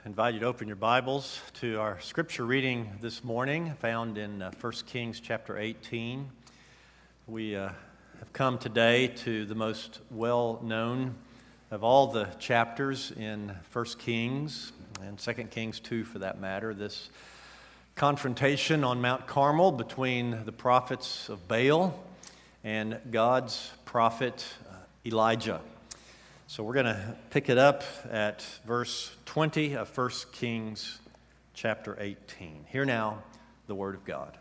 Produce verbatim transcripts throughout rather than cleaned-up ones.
invite you to open your Bibles to our scripture reading this morning, found in uh, First Kings chapter eighteen. We uh, have come today to the most well-known of all the chapters in First Kings, and Second Kings two for that matter, this confrontation on Mount Carmel between the prophets of Baal and God's prophet uh, Elijah. So we're going to pick it up at verse twenty of First Kings chapter eighteen. Hear now the word of God.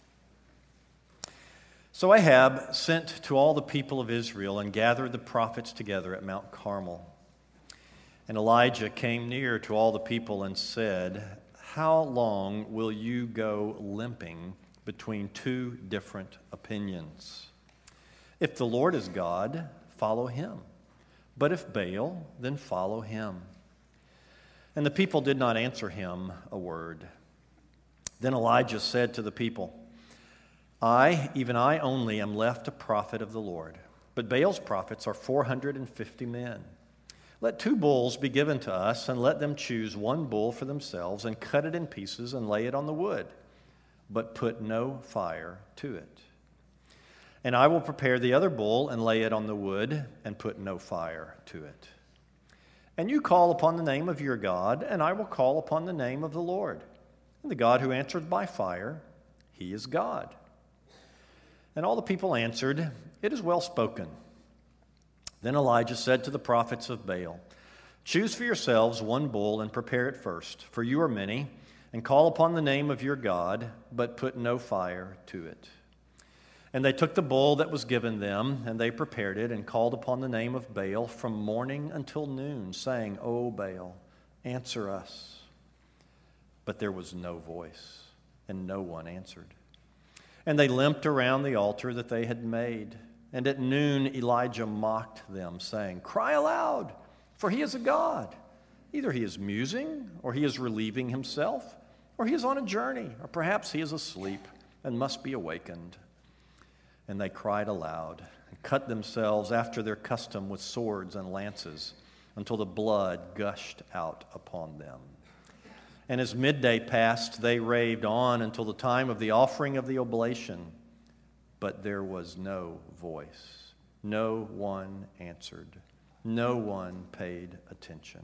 So Ahab sent to all the people of Israel and gathered the prophets together at Mount Carmel. And Elijah came near to all the people and said, "How long will you go limping between two different opinions? If the Lord is God, follow him. But if Baal, then follow him." And the people did not answer him a word. Then Elijah said to the people, I, even I only, am left a prophet of the Lord, but Baal's prophets are four hundred fifty men. Let two bulls be given to us, and let them choose one bull for themselves, and cut it in pieces, and lay it on the wood, but put no fire to it. And I will prepare the other bull and lay it on the wood and put no fire to it. And you call upon the name of your God, and I will call upon the name of the Lord. And the God who answers by fire, he is God. And all the people answered, It is well spoken. Then Elijah said to the prophets of Baal, Choose for yourselves one bull and prepare it first, for you are many, and call upon the name of your God, but put no fire to it. And they took the bull that was given them, and they prepared it, and called upon the name of Baal from morning until noon, saying, O Baal, answer us. But there was no voice, and no one answered. And they limped around the altar that they had made. And at noon Elijah mocked them, saying, Cry aloud, for he is a god. Either he is musing, or he is relieving himself, or he is on a journey, or perhaps he is asleep and must be awakened. And they cried aloud and cut themselves after their custom with swords and lances until the blood gushed out upon them. And as midday passed, they raved on until the time of the offering of the oblation. But there was no voice. No one answered. No one paid attention.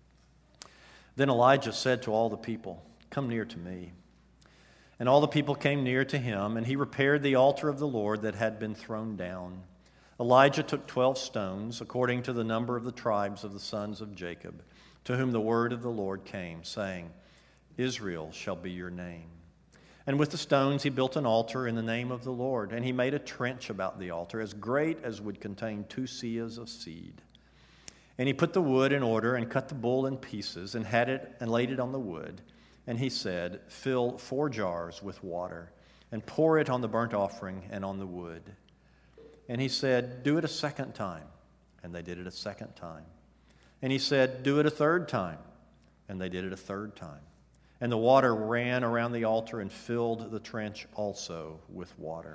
Then Elijah said to all the people, Come near to me. And all the people came near to him, and he repaired the altar of the Lord that had been thrown down. Elijah took twelve stones, according to the number of the tribes of the sons of Jacob, to whom the word of the Lord came, saying, Israel shall be your name. And with the stones he built an altar in the name of the Lord, and he made a trench about the altar, as great as would contain two seahs of seed. And he put the wood in order, and cut the bull in pieces, and had it and laid it on the wood. And he said, Fill four jars with water, and pour it on the burnt offering and on the wood. And he said, Do it a second time. And they did it a second time. And he said, Do it a third time. And they did it a third time. And the water ran around the altar and filled the trench also with water.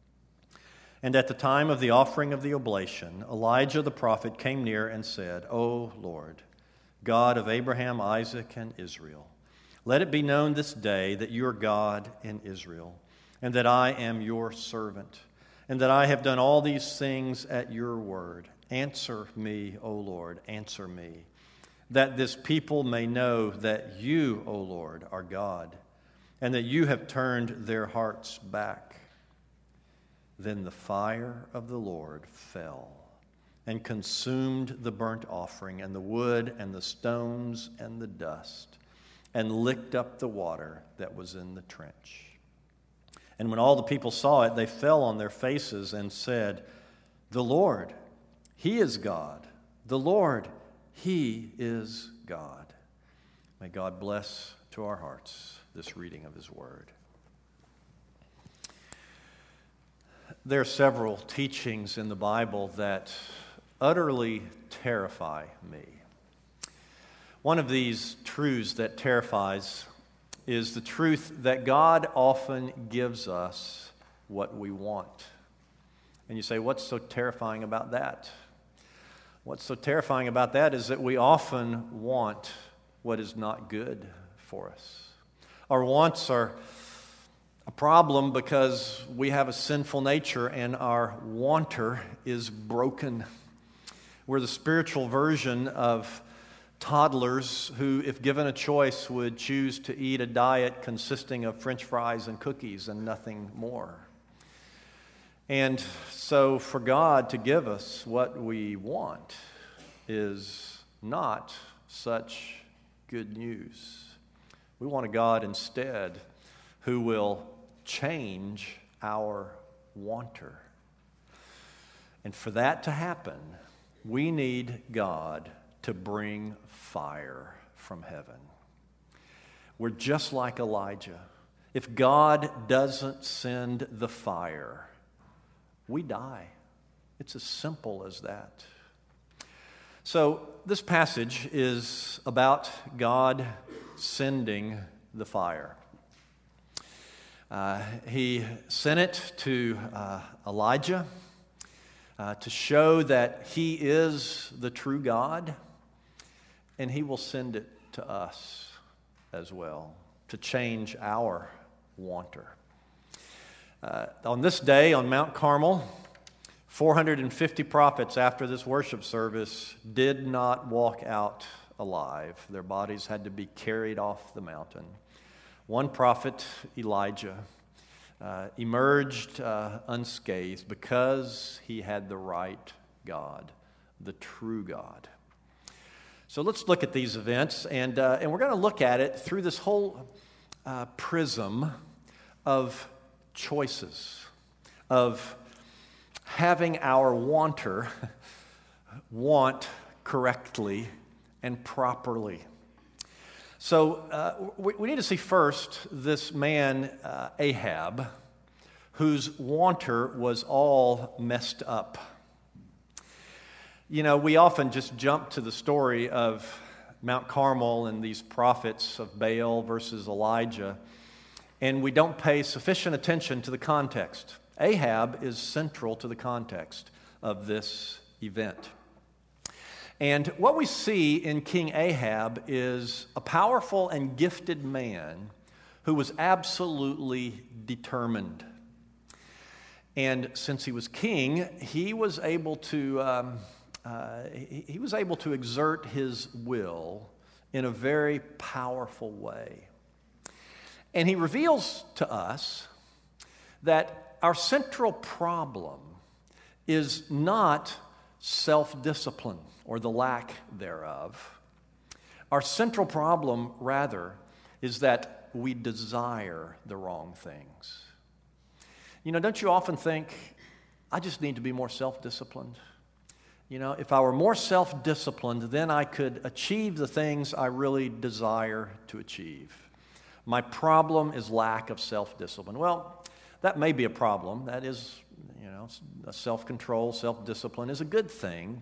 And at the time of the offering of the oblation, Elijah the prophet came near and said, O Lord, God of Abraham, Isaac, and Israel, let it be known this day that you are God in Israel, and that I am your servant, and that I have done all these things at your word. Answer me, O Lord, answer me, that this people may know that you, O Lord, are God, and that you have turned their hearts back. Then the fire of the Lord fell and consumed the burnt offering and the wood and the stones and the dust, and licked up the water that was in the trench. And when all the people saw it, they fell on their faces and said, The Lord, he is God. The Lord, he is God. May God bless to our hearts this reading of his word. There are several teachings in the Bible that utterly terrify me. One of these truths that terrifies is the truth that God often gives us what we want. And you say, what's so terrifying about that? What's so terrifying about that is that we often want what is not good for us. Our wants are a problem because we have a sinful nature and our wanter is broken. We're the spiritual version of toddlers who, if given a choice, would choose to eat a diet consisting of French fries and cookies and nothing more. And so for God to give us what we want is not such good news. We want a God instead who will change our wanter. And for that to happen, we need God to bring fire from heaven. We're just like Elijah. If God doesn't send the fire, we die. It's as simple as that. So this passage is about God sending the fire. Uh, he sent it to uh, Elijah uh, to show that he is the true God, and he will send it to us as well to change our wanter. Uh, on this day on Mount Carmel, four hundred fifty prophets after this worship service did not walk out alive. Their bodies had to be carried off the mountain. One prophet, Elijah, uh, emerged uh, unscathed because he had the right God, the true God. So let's look at these events, and, uh, and we're going to look at it through this whole uh, prism of choices, of having our wanter want correctly and properly. So uh, we, we need to see first this man, uh, Ahab, whose wanter was all messed up. You know, we often just jump to the story of Mount Carmel and these prophets of Baal versus Elijah, and we don't pay sufficient attention to the context. Ahab is central to the context of this event. And what we see in King Ahab is a powerful and gifted man who was absolutely determined. And since he was king, he was able to um, uh, he, he was able to exert his will in a very powerful way. And he reveals to us that our central problem is not self-discipline or the lack thereof. Our central problem, rather, is that we desire the wrong things. You know, don't you often think, I just need to be more self-disciplined? You know, if I were more self-disciplined, then I could achieve the things I really desire to achieve. My problem is lack of self-discipline. Well, that may be a problem. That is, you know, self-control, self-discipline is a good thing.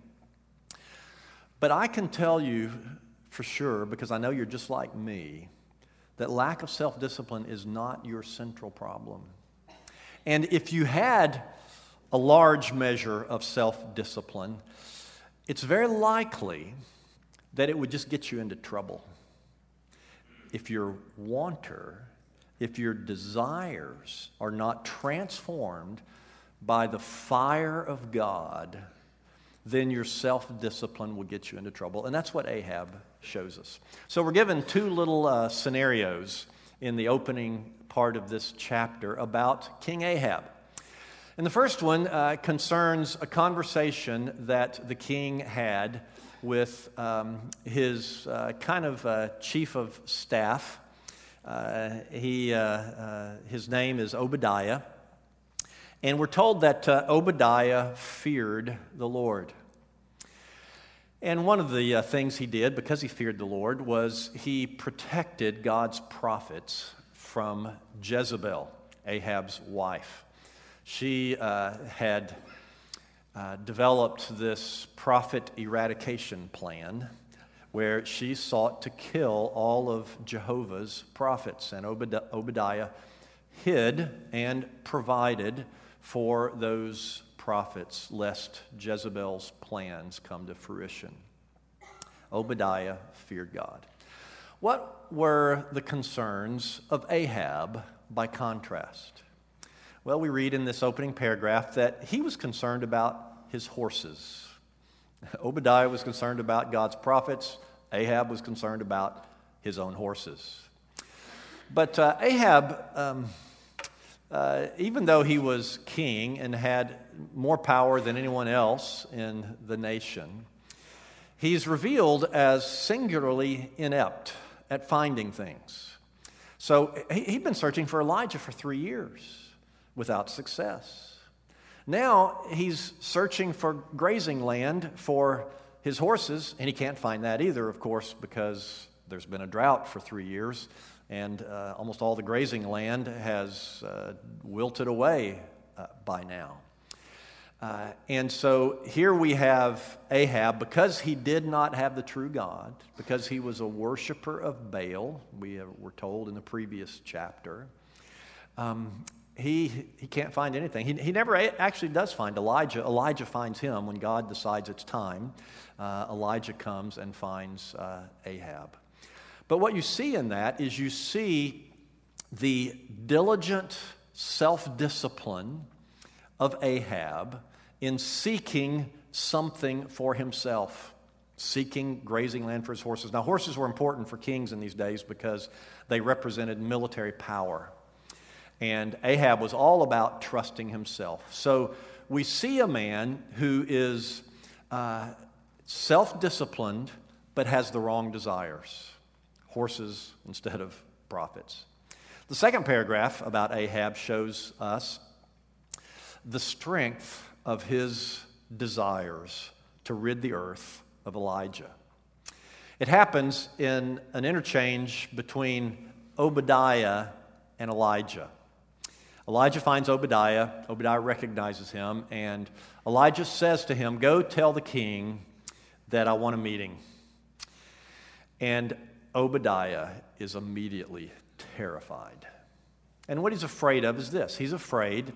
But I can tell you for sure, because I know you're just like me, that lack of self-discipline is not your central problem. And if you had a large measure of self-discipline, it's very likely that it would just get you into trouble. If your wanter, if your desires are not transformed by the fire of God, then your self-discipline will get you into trouble. And that's what Ahab shows us. So we're given two little uh, scenarios in the opening part of this chapter about King Ahab. And the first one uh, concerns a conversation that the king had with um, his uh, kind of uh, chief of staff. Uh, he, uh, uh, his name is Obadiah. And we're told that uh, Obadiah feared the Lord. And one of the uh, things he did, because he feared the Lord, was he protected God's prophets from Jezebel, Ahab's wife. She uh, had uh, developed this prophet eradication plan where she sought to kill all of Jehovah's prophets. And Obad- Obadiah hid and provided for those prophets, lest Jezebel's plans come to fruition. Obadiah feared God. What were the concerns of Ahab by contrast? Well, we read in this opening paragraph that he was concerned about his horses. Obadiah was concerned about God's prophets. Ahab was concerned about his own horses. But uh, Ahab, um, uh, even though he was king and had more power than anyone else in the nation, he's revealed as singularly inept at finding things. So he, he'd been searching for Elijah for three years without success. Now he's searching for grazing land for his horses, and he can't find that either, of course, because there's been a drought for three years, and uh, almost all the grazing land has uh, wilted away uh, by now. Uh, and so here we have Ahab, because he did not have the true God, because he was a worshiper of Baal, we were told in the previous chapter, um, he he can't find anything. He, he never actually does find Elijah. Elijah finds him when God decides it's time. Uh, Elijah comes and finds uh, Ahab. But what you see in that is you see the diligent self-discipline of Ahab in seeking something for himself, seeking grazing land for his horses. Now, horses were important for kings in these days because they represented military power. And Ahab was all about trusting himself. So we see a man who is uh, self-disciplined but has the wrong desires. Horses instead of prophets. The second paragraph about Ahab shows us the strength of his desires to rid the earth of Elijah. It happens in an interchange between Obadiah and Elijah. Elijah finds Obadiah. Obadiah recognizes him, and Elijah says to him, "Go tell the king that I want a meeting." And Obadiah is immediately terrified. And what he's afraid of is this. He's afraid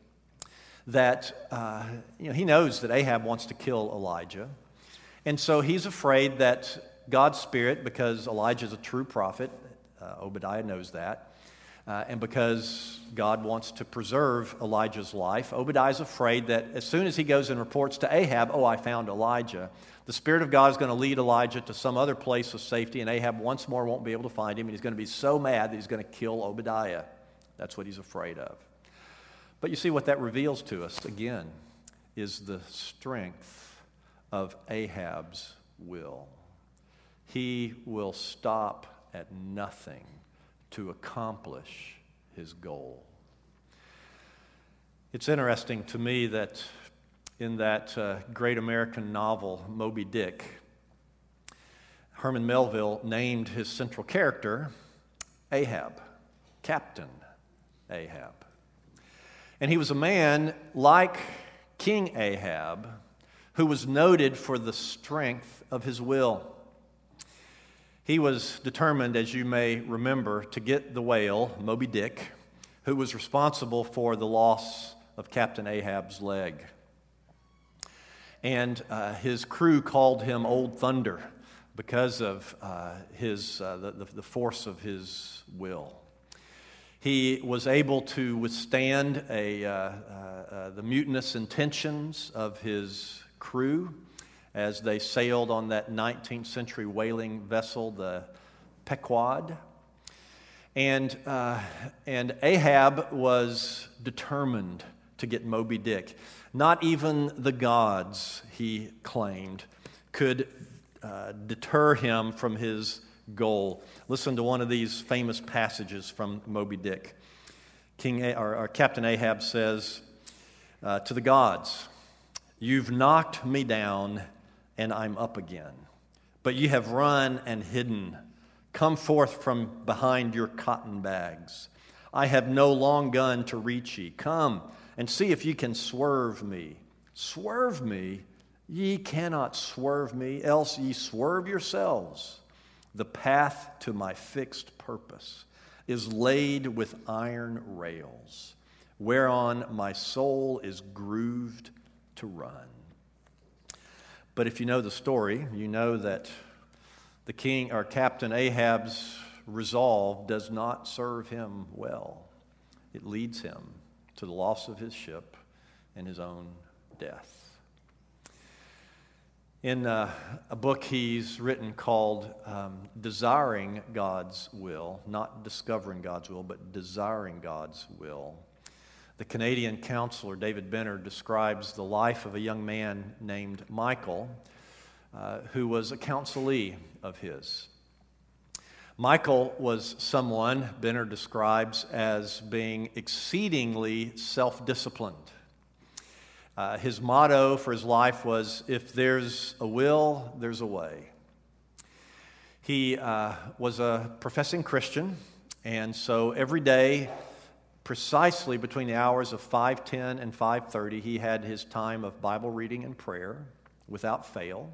that, uh, you know, he knows that Ahab wants to kill Elijah. And so he's afraid that God's Spirit, because Elijah is a true prophet, uh, Obadiah knows that, uh, and because God wants to preserve Elijah's life, Obadiah's afraid that as soon as he goes and reports to Ahab, "Oh, I found Elijah," the Spirit of God is going to lead Elijah to some other place of safety, and Ahab once more won't be able to find him, and he's going to be so mad that he's going to kill Obadiah. That's what he's afraid of. But you see what that reveals to us, again, is the strength of Ahab's will. He will stop at nothing to accomplish his goal. It's interesting to me that in that uh, great American novel, Moby Dick, Herman Melville named his central character Ahab, Captain Ahab. And he was a man like King Ahab who was noted for the strength of his will. He was determined, as you may remember, to get the whale, Moby Dick, who was responsible for the loss of Captain Ahab's leg. And uh, his crew called him Old Thunder because of uh, his uh, the, the, the force of his will. He was able to withstand a, uh, uh, uh, the mutinous intentions of his crew as they sailed on that nineteenth century whaling vessel, the Pequod. And, uh, and Ahab was determined to get Moby Dick. Not even the gods, he claimed, could uh, deter him from his goal. Listen to one of these famous passages from Moby Dick. King A- or, or Captain Ahab says uh, to the gods, "You've knocked me down and I'm up again, but you have run and hidden. Come forth from behind your cotton bags. I have no long gun to reach ye. Come and see if ye can swerve me. Swerve me? Ye cannot swerve me, else ye swerve yourselves. The path to my fixed purpose is laid with iron rails, whereon my soul is grooved to run." But if you know the story, you know that The king or Captain Ahab's resolve does not serve him well. It leads him to the loss of his ship and his own death. In uh, a book he's written called um, Desiring God's Will, not discovering God's will, but desiring God's will, the Canadian counselor David Benner describes the life of a young man named Michael, uh, who was a counselee of his. Michael was someone Benner describes as being exceedingly self-disciplined. Uh, his motto for his life was, if there's a will, there's a way. He uh, was a professing Christian, and so every day, precisely between the hours of five ten and five thirty, he had his time of Bible reading and prayer without fail.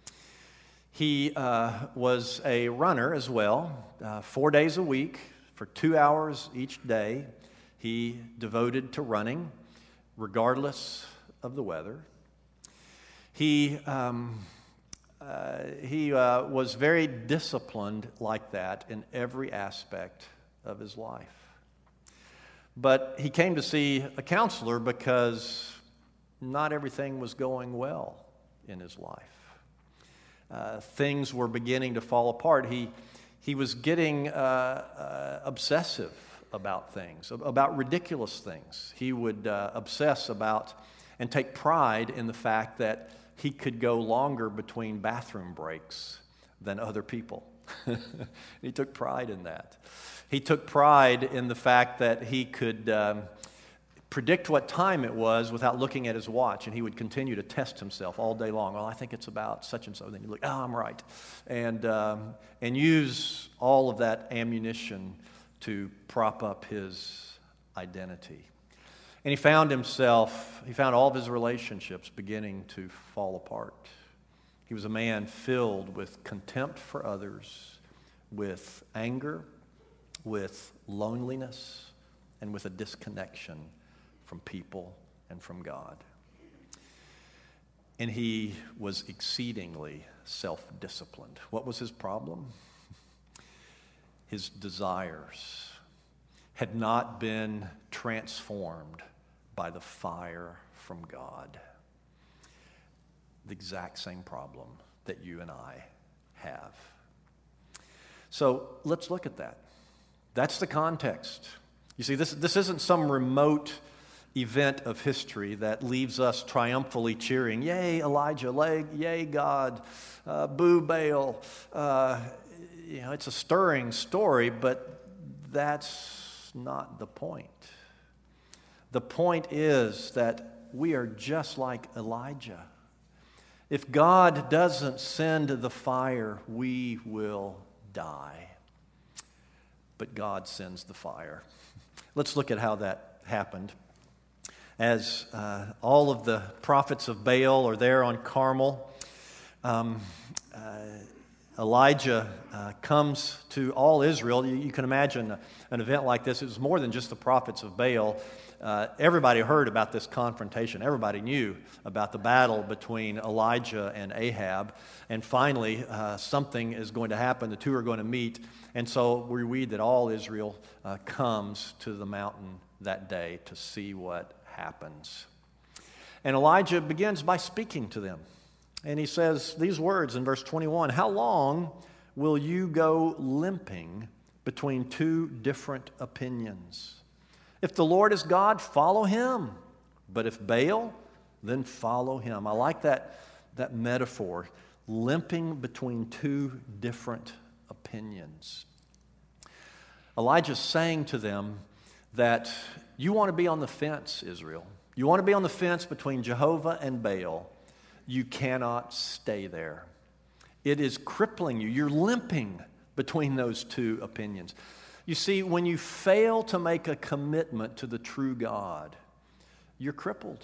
He uh, was a runner as well, uh, four days a week, for two hours each day. He devoted to running, regardless of the weather. He um, uh, he uh, was very disciplined like that in every aspect of his life. But he came to see a counselor because not everything was going well in his life. Uh, things were beginning to fall apart. He he was getting uh, uh, obsessive about things, about ridiculous things. He would uh, obsess about and take pride in the fact that he could go longer between bathroom breaks than other people. He took pride in that. He took pride in the fact that he could um, predict what time it was without looking at his watch, and he would continue to test himself all day long. Well, I think it's about such and so. Then he'd look, oh, I'm right. And, um, and use all of that ammunition to prop up his identity. And he found himself, he found all of his relationships beginning to fall apart. He was a man filled with contempt for others, with anger, with loneliness, and with a disconnection from people and from God. And he was exceedingly self-disciplined. What was his problem? His desires had not been transformed by the fire from God. The exact same problem that you and I have. So let's look at that. That's the context. You see, this, this isn't some remote event of history that leaves us triumphantly cheering, yay, Elijah, yay, God, uh, boo, Baal. Uh, you know, it's a stirring story, but that's not the point. The point is that we are just like Elijah. If God doesn't send the fire, we will die. But God sends the fire. Let's look at how that happened. As uh, all of the prophets of Baal are there on Carmel, um, uh, Elijah uh, comes to all Israel. You, you can imagine an event like this. It was more than just the prophets of Baal. Uh, everybody heard about this confrontation. Everybody knew about the battle between Elijah and Ahab. And finally, uh, something is going to happen. The two are going to meet. And so we read that all Israel uh, comes to the mountain that day to see what happens. And Elijah begins by speaking to them. And he says these words in verse twenty-one, "How long will you go limping between two different opinions? If the Lord is God, follow him. But if Baal, then follow him." I like that, that metaphor, limping between two different opinions. Elijah's saying to them that you want to be on the fence, Israel. You want to be on the fence between Jehovah and Baal. You cannot stay there. It is crippling you. You're limping between those two opinions. You see, when you fail to make a commitment to the true God, you're crippled.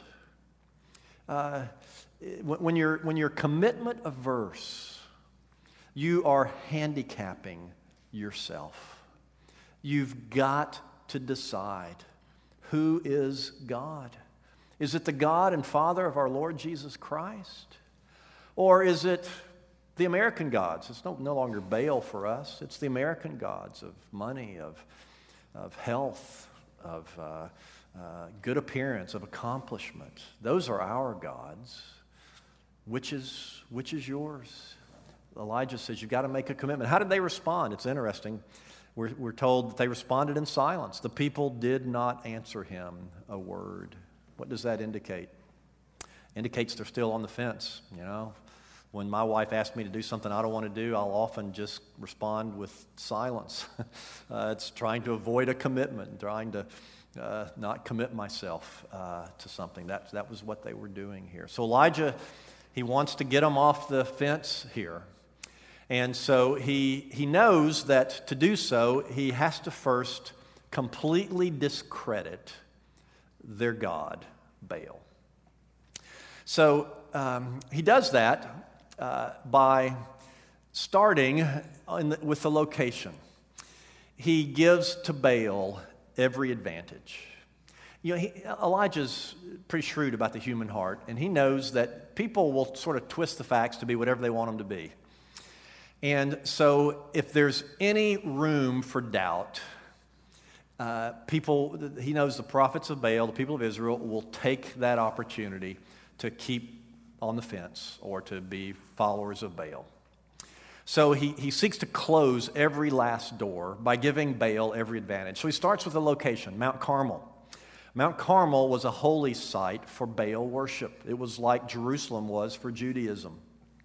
Uh, when you're, when you're commitment averse, you are handicapping yourself. You've got to decide, who is God? Is it the God and Father of our Lord Jesus Christ? Or is it the American gods. It's no, no longer Baal for us. It's the American gods of money, of, of health, of uh, uh, good appearance, of accomplishment. Those are our gods. Which is, which is yours? Elijah says, you've got to make a commitment. How did they respond? It's interesting. We're, we're told that they responded in silence. The people did not answer him a word. What does that indicate? Indicates they're still on the fence, you know. When my wife asks me to do something I don't want to do, I'll often just respond with silence. uh, it's trying to avoid a commitment, trying to uh, not commit myself uh, to something. That, that was what they were doing here. So Elijah, he wants to get them off the fence here. And so he, he knows that to do so, he has to first completely discredit their god, Baal. So um, he does that uh, by starting in the, with the location. He gives to Baal every advantage. You know, he, Elijah's pretty shrewd about the human heart, and he knows that people will sort of twist the facts to be whatever they want them to be. And so if there's any room for doubt, uh, people, he knows the prophets of Baal, the people of Israel, will take that opportunity to keep on the fence or to be followers of Baal. So he, he seeks to close every last door by giving Baal every advantage. So he starts with a location, Mount Carmel. Mount Carmel was a holy site for Baal worship. It was like Jerusalem was for Judaism.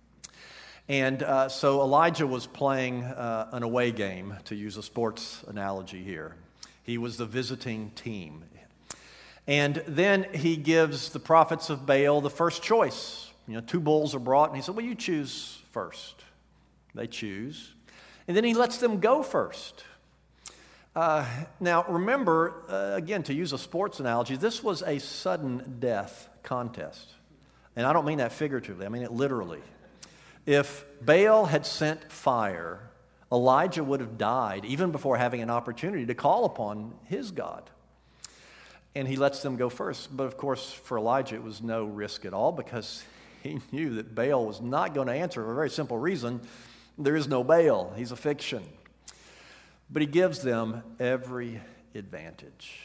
And uh, so Elijah was playing uh, an away game, to use a sports analogy here. He was the visiting team. And then he gives the prophets of Baal the first choice. You know, two bulls are brought, and he said, well, you choose first. They choose. And then he lets them go first. Uh, now, remember, uh, again, to use a sports analogy, this was a sudden death contest. And I don't mean that figuratively, I mean it literally. If Baal had sent fire, Elijah would have died even before having an opportunity to call upon his God. And he lets them go first. But of course, for Elijah, it was no risk at all because he knew that Baal was not going to answer for a very simple reason. There is no Baal. He's a fiction. But he gives them every advantage.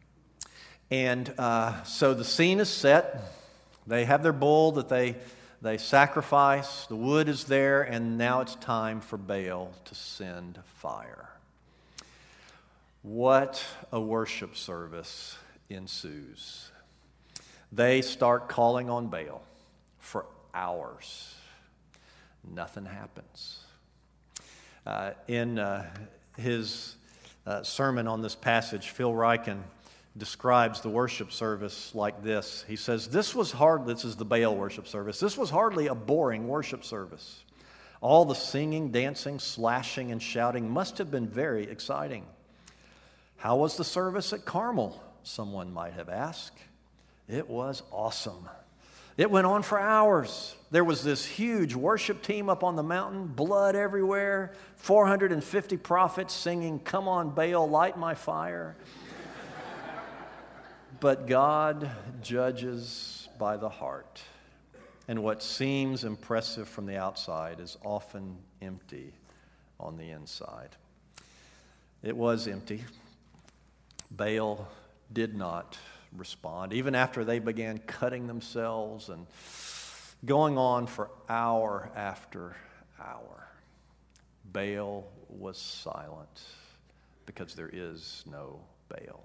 And uh, so the scene is set. They have their bull that they, they sacrifice. The wood is there. And now it's time for Baal to send fire. What a worship service ensues. They start calling on Baal for hours. Nothing happens. Uh, in uh, his uh, sermon on this passage, Phil Ryken describes the worship service like this. He says, this was hardly, this is the Baal worship service, this was hardly a boring worship service. All the singing, dancing, slashing, and shouting must have been very exciting. How was the service at Carmel? Someone might have asked. It was awesome. It went on for hours. There was this huge worship team up on the mountain, blood everywhere, four hundred fifty prophets singing, "Come on, Baal, light my fire." But God judges by the heart. And what seems impressive from the outside is often empty on the inside. It was empty. Baal did not respond, even after they began cutting themselves and going on for hour after hour. Baal was silent because there is no Baal.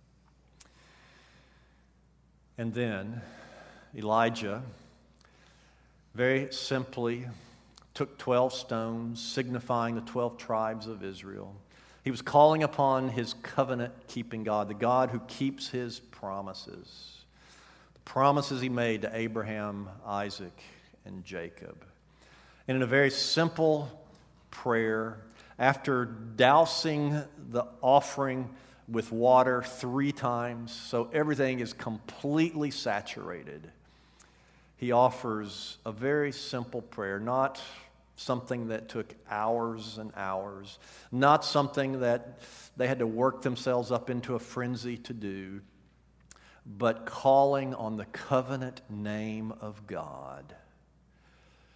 And then Elijah very simply took twelve stones, signifying the twelve tribes of Israel. He was calling upon his covenant-keeping God, the God who keeps his promises, the promises he made to Abraham, Isaac, and Jacob. And in a very simple prayer, after dousing the offering with water three times, so everything is completely saturated, he offers a very simple prayer, not something that took hours and hours, not something that they had to work themselves up into a frenzy to do, but calling on the covenant name of God.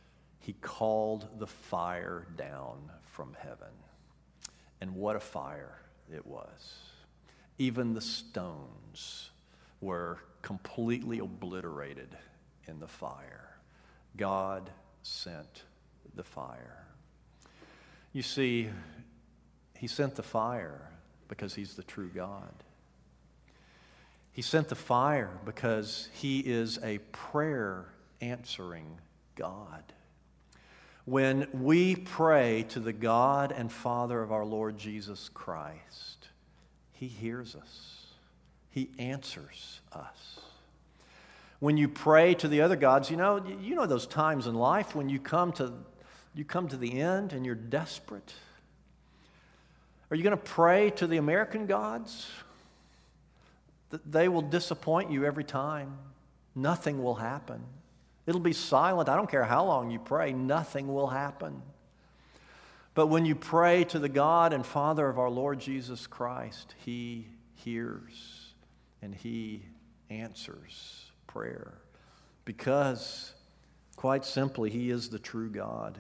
he called the fire down from heaven. And what a fire it was. Even the stones were completely obliterated in the fire. God sent the fire. You see, he sent the fire because he's the true God. He sent the fire because he is a prayer-answering God. When we pray to the God and Father of our Lord Jesus Christ, he hears us. He answers us. When you pray to the other gods, you know, you know those times in life when you come to you come to the end and you're desperate. Are you going to pray to the American gods? They will disappoint you every time. Nothing will happen. It'll be silent. I don't care how long you pray. Nothing will happen. But when you pray to the God and Father of our Lord Jesus Christ, he hears and he answers prayer. Because, quite simply, he is the true God.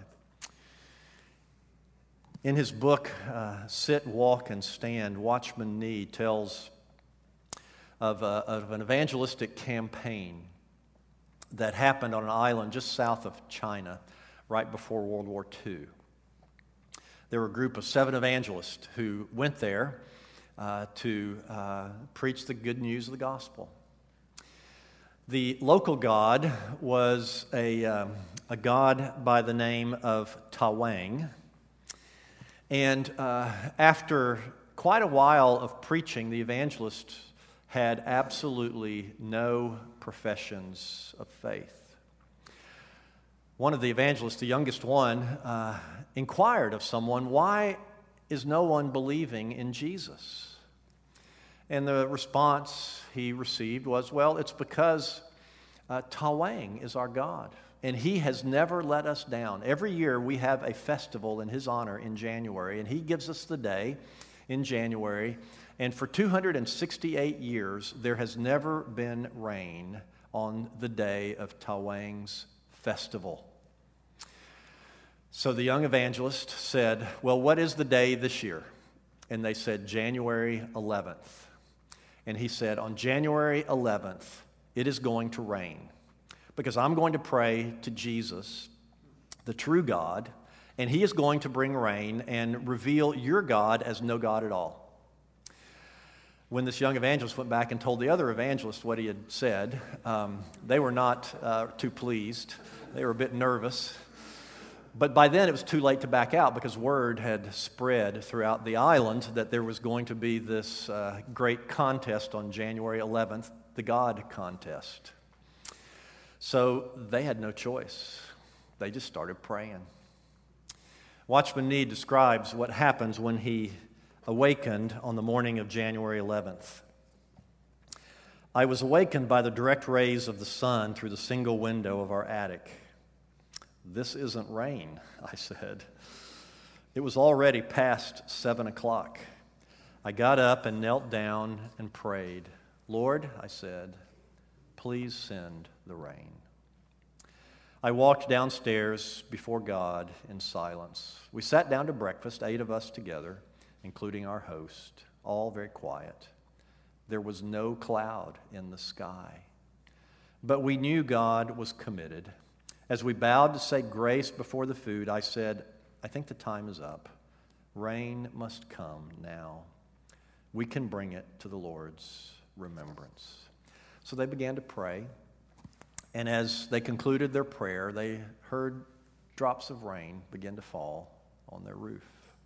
In his book, uh, Sit, Walk, and Stand, Watchman Nee tells of, a, of an evangelistic campaign that happened on an island just south of China right before World War Two. There were a group of seven evangelists who went there uh, to uh, preach the good news of the gospel. The local god was a, um, a god by the name of Tawang. And uh, after quite a while of preaching, the evangelists had absolutely no professions of faith. One of the evangelists, the youngest one, uh, inquired of someone, "Why is no one believing in Jesus?" And the response he received was, "Well, it's because uh, Tawang is our God, and he has never let us down. Every year we have a festival in his honor in January, and he gives us the day in January. And for two hundred sixty-eight years, there has never been rain on the day of Tawang's festival." So the young evangelist said, "Well, what is the day this year?" And they said, "January eleventh. And he said, "On January eleventh, it is going to rain because I'm going to pray to Jesus, the true God, and he is going to bring rain and reveal your God as no God at all." When this young evangelist went back and told the other evangelist what he had said, um, they were not uh, too pleased. They were a bit nervous. But by then it was too late to back out because word had spread throughout the island that there was going to be this uh, great contest on January eleventh, the God contest. So they had no choice. They just started praying. Watchman Nee describes what happens when he awakened on the morning of January eleventh. "I was awakened by the direct rays of the sun through the single window of our attic. 'This isn't rain,' I said. It was already past seven o'clock. I got up and knelt down and prayed. 'Lord,' I said, 'please send the rain.' I walked downstairs before God in silence. We sat down to breakfast, eight of us together, including our host, all very quiet. There was no cloud in the sky. But we knew God was committed. As we bowed to say grace before the food, I said, 'I think the time is up. Rain must come now. We can bring it to the Lord's remembrance.' So they began to pray. And as they concluded their prayer, they heard drops of rain begin to fall on their roof.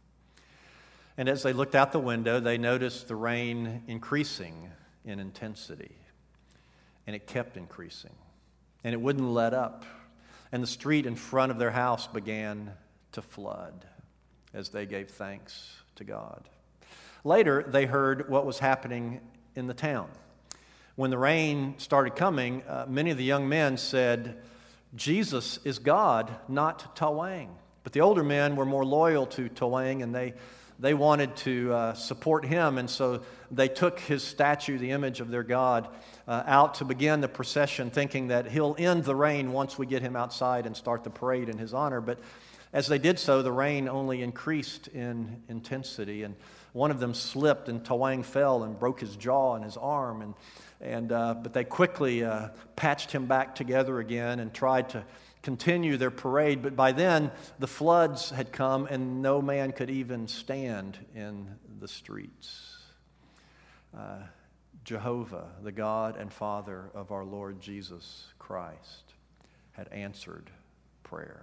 And as they looked out the window, they noticed the rain increasing in intensity. And it kept increasing. And it wouldn't let up. And the street in front of their house began to flood as they gave thanks to God. Later, they heard what was happening in the town. When the rain started coming, uh, many of the young men said, "Jesus is God, not Tawang." But the older men were more loyal to Tawang, and they they wanted to uh, support him, and so they took his statue, the image of their god, uh, out to begin the procession, thinking that he'll end the rain once we get him outside and start the parade in his honor. But as they did so, the rain only increased in intensity, and one of them slipped, and Tawang fell and broke his jaw and his arm, and and uh, but they quickly uh, patched him back together again and tried to continue their parade. But by then, the floods had come, and no man could even stand in the streets. Uh, Jehovah, the God and Father of our Lord Jesus Christ, had answered prayer.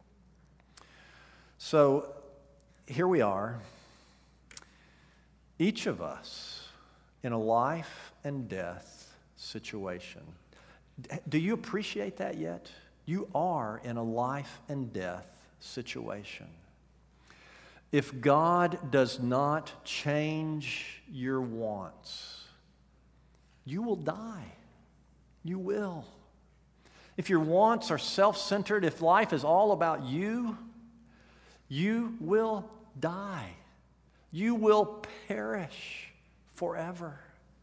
So here we are, each of us in a life and death situation. Do you appreciate that yet? You are in a life and death situation. If God does not change your wants, you will die. You will. If your wants are self-centered, if life is all about you, you will die. You will perish forever.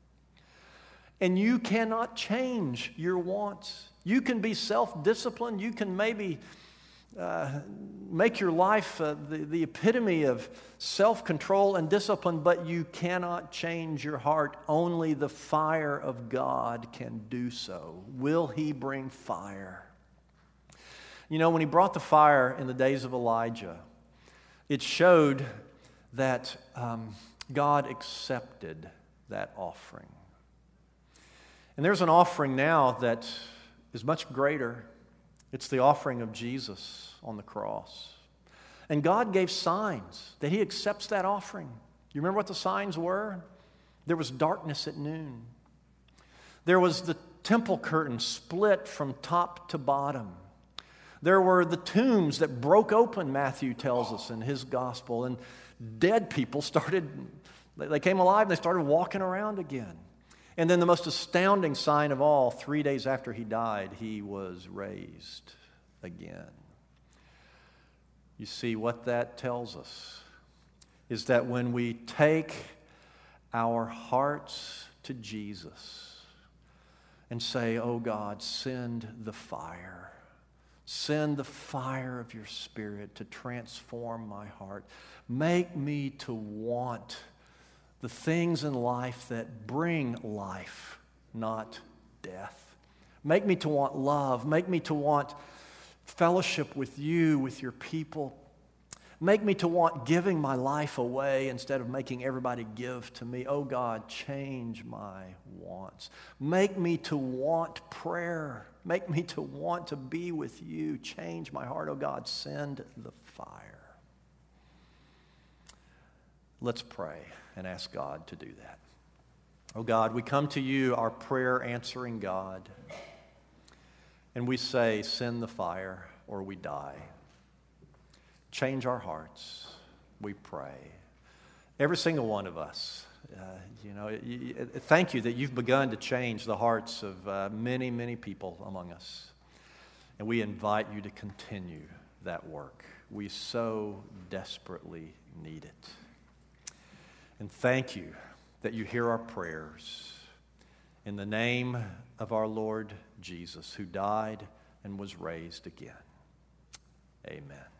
And you cannot change your wants. You can be self-disciplined. You can maybe uh, make your life uh, the, the epitome of self-control and discipline, but you cannot change your heart. Only the fire of God can do so. Will He bring fire? You know, when He brought the fire in the days of Elijah, it showed that um, God accepted that offering. And there's an offering now that is much greater. It's the offering of Jesus on the cross. And God gave signs that He accepts that offering. You remember what the signs were? There was darkness at noon. There was the temple curtain split from top to bottom. There were the tombs that broke open, Matthew tells us in his gospel, and dead people started, they came alive and they started walking around again. And then the most astounding sign of all, three days after He died, He was raised again. You see, what that tells us is that when we take our hearts to Jesus and say, "Oh God, send the fire. Send the fire of your Spirit to transform my heart. Make me to want the things in life that bring life, not death. Make me to want love. Make me to want fellowship with you, with your people. Make me to want giving my life away instead of making everybody give to me. Oh God, change my wants. Make me to want prayer. Make me to want to be with you. Change my heart. Oh God, send the fire." Let's pray and ask God to do that. Oh God, we come to you, our prayer answering God, and we say, send the fire or we die. Change our hearts, we pray. Every single one of us, uh, you know, you, thank you that you've begun to change the hearts of uh, many, many people among us. And we invite you to continue that work. We so desperately need it. And thank you that you hear our prayers in the name of our Lord Jesus, who died and was raised again. Amen.